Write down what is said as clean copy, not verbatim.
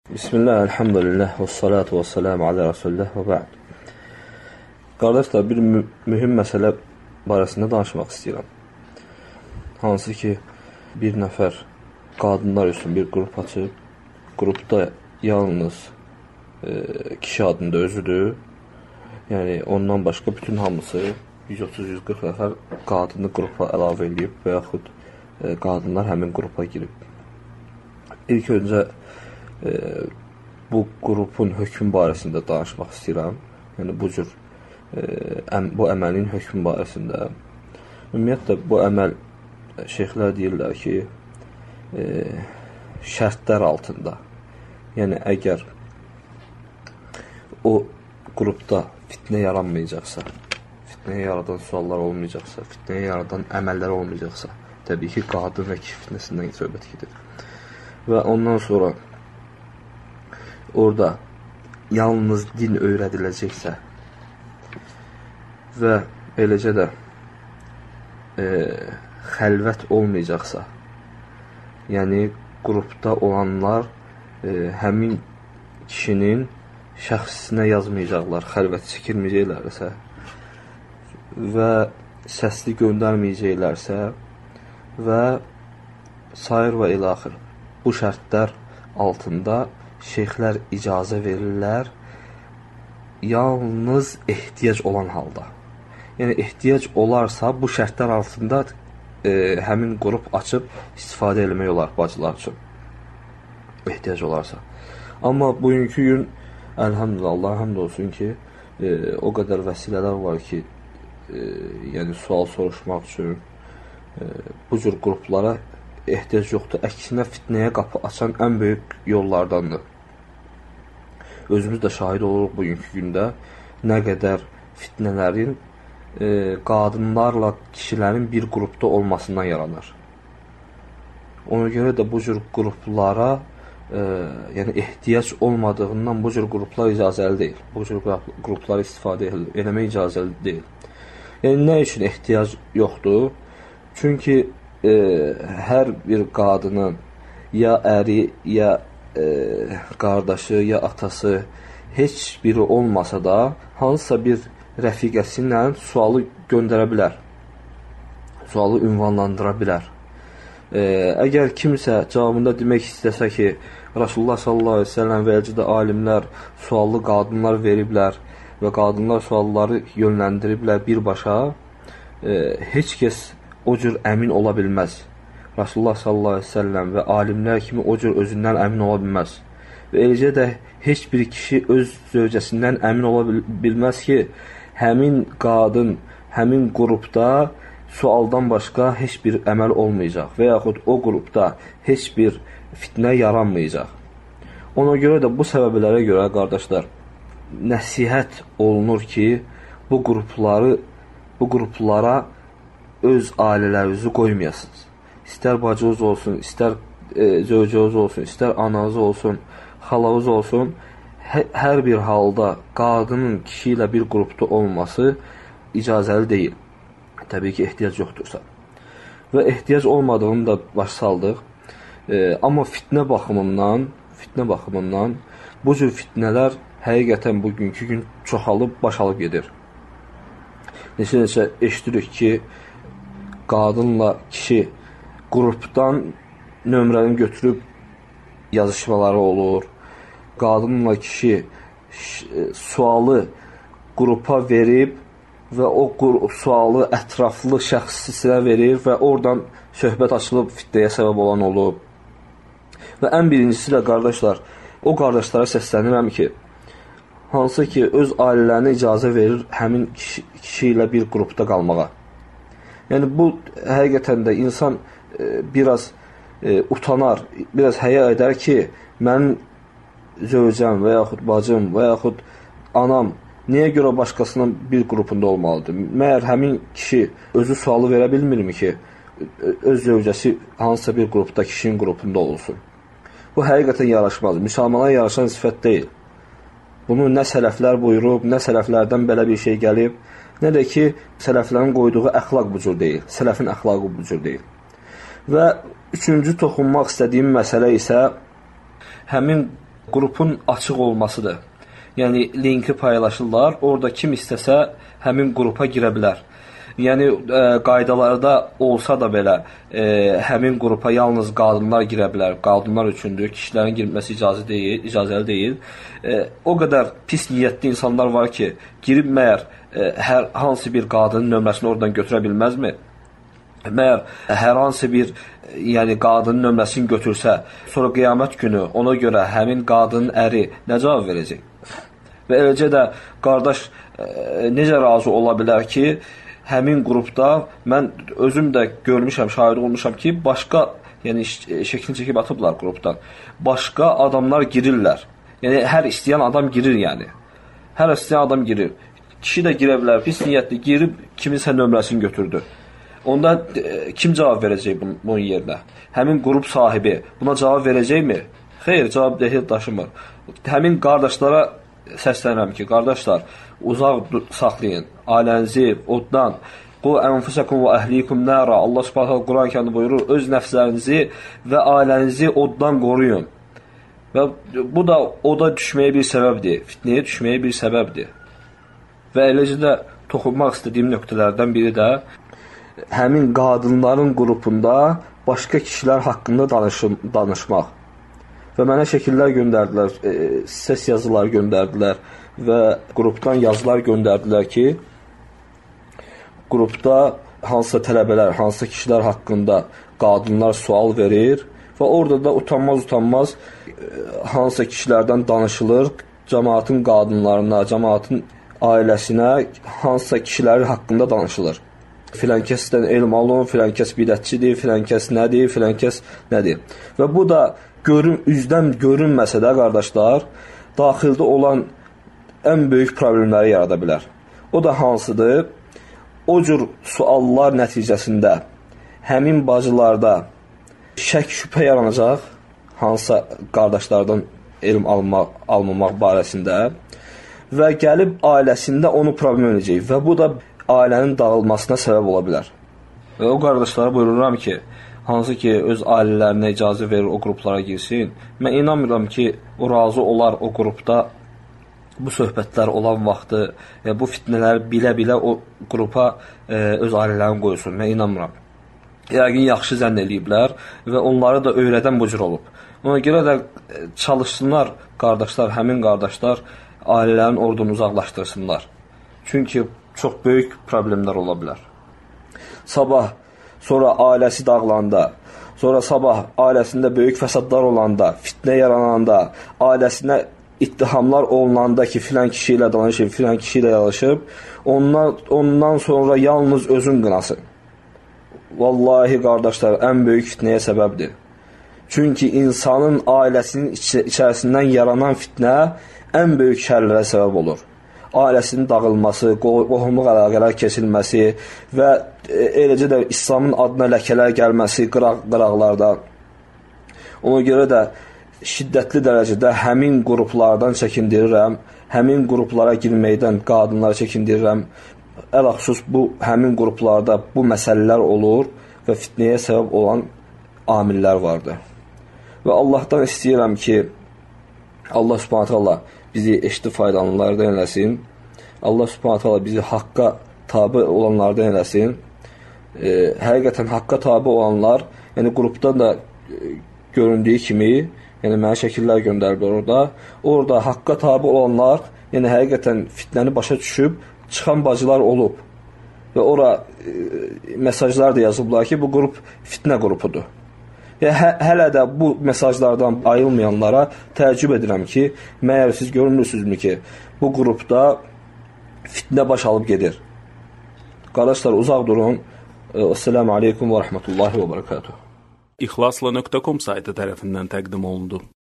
Bismillah, elhamdülillah, və salatu və selamu alə Rasulullah və bə'd. Qardaşlar, bir mühüm məsələ barəsində danışmaq istəyirəm. Hansı ki, bir nəfər qadınlar üçün bir qrup açıb, qrupda yalnız kişi adında özüdür. Yəni, ondan başqa bütün hamısı 130-140 nəfər qadını qrupa əlavə edib və yaxud qadınlar həmin qrupa girib. İlk öncə bu qrupun hökm barəsində danışmaq istəyirəm. Yəni, bu əməlin hökm barəsində. Ümumiyyətlə, bu əməl şeyxlər deyirlər ki, şərtlər altında. Yəni, əgər o qrupda fitnə yaranmayacaqsa, fitnəyə yaradan suallar olmayacaqsa, fitnəyə yaradan əməllər olmayacaqsa, təbii ki, qadın və kişi fitnəsindən söhbət gedir. Və ondan sonra orada yalnız din öyrədiləcəksə və eləcə də xəlvət olmayacaqsa, yəni qrupda olanlar həmin kişinin şəxsinə yazmayacaqlar, xəlvət çəkilməyəcəklərsə və səsli göndərməyəcəklərsə və sair və ilaxır. Bu şərtlər altında şeyxlər icazə verirlər yalnız ehtiyac olan halda. Yəni, ehtiyac olarsa, bu şərtlər altında həmin qrup açıb istifadə etmək olar bacılar üçün. Ehtiyac olarsa. Amma bugünkü gün, əlhamdülillah, Allah həmd olsun ki, o qədər vəsilələr var ki, yəni sual soruşmaq üçün bu cür qruplara ehtiyac yoxdur. Əksinə fitnəyə qapı açan ən böyük yollardandır. Özümüz də şahid oluruq bugünkü gündə nə qədər fitnələrin qadınlarla kişilərin bir qrupda olmasından yaranır. Ona görə də bu cür qruplara yəni ehtiyac olmadığından bu cür qruplar icazəli deyil. Bu cür qrupları istifadə eləmək icazəli deyil. Yəni, nə üçün ehtiyac yoxdur? Çünki hər bir qadının ya əri, ya qardaşı, ya atası heç biri olmasa da hansısa bir rəfiqəsi ilə sualı göndərə bilər. Sualı ünvanlandıra bilər. Əgər kimsə cavabında demək istəsə ki, Rasulullah sallallahu aleyhi ve sellem və eləcə də alimlər suallı qadınlar veriblər və qadınlar sualları yönləndiriblər birbaşa, heç kəs o cür əmin ola bilməz. Rasulullah sallallahu aleyhi ve sellem və alimlər kimi o cür özündən əmin ola bilməz. Və eləcə də heç bir kişi öz zövcəsindən əmin ola bilməz ki, həmin qadın, həmin qrupda sualdan başqa heç bir əməl olmayacaq və yaxud o qrupda heç bir fitnə yaranmayacaq. Ona görə də bu səbəblərə görə, qardaşlar, nəsihət olunur ki, bu qruplara öz ailələrinizi qoymayasınız. İstər bacınız olsun, istər zövcəniz olsun, istər ananız olsun, xalanız olsun, hər bir halda qadının kişi ilə bir qrupda olması icazəli deyil. Təbii ki, ehtiyac yoxdursa. Və ehtiyac olmadığını da baş saldıq. Amma fitnə baxımından bu cür fitnələr həqiqətən bugünkü gün çoxalıb, başalıb gedir. Neçə eşitirik ki, qadınla kişi qrupdan nömrəni götürüb yazışmaları olur. Qadınla kişi sualı qrupa verib və o sualı ətraflı şəxsisinə verir və oradan söhbət açılıb fitnəyə səbəb olan olub. Və ən birincisi də, qardaşlar, o qardaşlara səslənirəm ki, hansı ki, öz ailələrinə icazə verir həmin kişi ilə bir qrupda qalmağa. Yəni, bu həqiqətən də insan biraz utanar, biraz həya edər ki, mənim zövcəm və yaxud bacım və yaxud anam niyə görə başqasının bir qrupunda olmalıdır? Məyər həmin kişi özü sualı verə bilmirmi ki, öz zövcəsi hansısa bir qrupda kişinin qrupunda olsun? Bu həqiqətən yaraşmaz. Müsəlmana yaraşan sifət deyil. Bunu nə sələflər buyurub, nə sələflərdən belə bir şey gəlib, nə də ki, sələflərin qoyduğu əxlaq bu cür deyil. Sələfin əxlaqı bu cür deyil. Və üçüncü toxunmaq istədiyim məsələ isə həmin qrupun açıq olmasıdır. Yəni linki paylaşırlar, orada kim istəsə həmin qrupa girə bilər. Yəni qaydalarda olsa da belə həmin qrupa yalnız qadınlar girə bilər. Qadınlar üçündür. Kişilərin girməsi icazəli deyil. O qədər pis niyyətli insanlar var ki, girib məyər hər hansı bir qadının nömrəsini oradan götürə bilməzmi? Məyər hər hansı bir qadının nömrəsini götürsə, sonra qiyamət günü ona görə həmin qadının əri nə cavab verəcək? Və eləcə də qardaş necə razı ola bilər ki, həmin qrupda mən özüm də görmüşəm, şahid olmuşam ki, başqa, şəklini çəkib atıblar qrupdan. Başqa adamlar girirlər. Yəni hər istəyən adam girir yəni. Hər istəyən adam girir. Kişi də girə bilər, pis niyyətli girib kiminsə nömrəsini götürdü. Onda kim cavab verəcək bunun yerinə? Həmin qrup sahibi buna cavab verəcəkmi? Xeyr, cavab daşımır. Həmin qardaşlara səslənirəm ki, qardaşlar, uzaq saxlayın ailənizi oddan. Qu ənfusakum və əhlikum nara. Allah Subhanahu Quran-Kərimdə buyurur, öz nəfslərinizi və ailənizi oddan qoruyun. Və bu da oda düşməyə bir səbəbdir, fitnəyə düşməyə bir səbəbdir. Və eləcə də toxunmaq istədiyim nöqtələrdən biri də həmin qadınların qrupunda başqa kişilər haqqında danışmaq. Və mənə şəkillər göndərdilər, səs yazılar göndərdilər və qrupdan yazılar göndərdilər ki, qrupda hansısa tələbələr, hansısa kişilər haqqında qadınlar sual verir və orada da utanmaz hansısa kişilərdən danışılır, cəmaatın qadınlarına, cəmaatın ailəsinə hansısa kişiləri haqqında danışılır. Filan kəsdən elm alın, filan kəs bidətçidir, filan kəs nədir, filan kəs nədir. Və bu da üzdən görünməsə də, qardaşlar, daxildə olan ən böyük problemləri yarada bilər. O da hansıdır? O cür suallar nəticəsində həmin bacılarda şək şübhə yaranacaq, hansısa qardaşlardan elm almamaq barəsində və gəlib ailəsində onu problem edəcək və bu da ailənin dağılmasına səbəb ola bilər. Və o qardaşlara buyururam ki, hansı ki öz ailələrinə icazə verir o qruplara girsin, mən inanmıram ki, o razı olar o qrupda bu söhbətlər olan vaxtı, bu fitnələri bilə-bilə o qrupa öz ailələrini qoysun. Mən inanmıram. Yəqin yaxşı zənn eləyiblər və onları da öyrədən bu cür olub. Ona görə də çalışsınlar qardaşlar, həmin qardaşlar ailələrin oradan uzaqlaşdırsınlar. Çünki çox böyük problemlər ola bilər. Sabah, sonra ailəsi dağılanda, sonra sabah ailəsində böyük fəsadlar olanda, fitnə yarananda, ailəsinə ittihamlar olunanda ki, filan kişi ilə danışıb, filan kişi ilə danışıb, ondan sonra yalnız özün qınasın. Vallahi, qardaşlar, ən böyük fitnəyə səbəbdir. Çünki insanın ailəsinin içərisindən yaranan fitnə ən böyük şərlərə səbəb olur. Ailəsinin dağılması, qohumluq əlaqələr kesilməsi və eləcə də İslamın adına ləkələr gəlməsi qıraqlarda. Ona görə də şiddətli dərəcədə həmin qruplardan çəkindirirəm, həmin qruplara girməkdən qadınları çəkindirirəm. Ələxüsus bu həmin qruplarda bu məsələlər olur və fitnəyə səbəb olan amillər vardır. Və Allahdan istəyirəm ki, Allah Subhanahu taala bizi eşitib faydalananlardan eləsin. Allah Subhanahu taala bizi haqqa tabe olanlardan eləsin. Həqiqətən haqqa tabe olanlar, yəni qrupdan da göründüyü kimi, yəni mənə şəkillər göndərdilər orada. Orada haqqa tabe olanlar, yəni həqiqətən fitnəni başa düşüb çıxan bacılar olub. Və ora mesajlar da yazıblar ki, bu qrup fitnə qrupudur. Hələ də bu mesajlardan ayılmayanlara təəccüb edirəm ki, məyər siz görmürsünüzmü ki, bu qrupda fitnə baş alıb gedir. Qardaşlar, uzaq durun. Esselamu aleykum və rəhmətullahi və bərəkatuhu. İxlasla.com saytı tərəfindən təqdim olundu.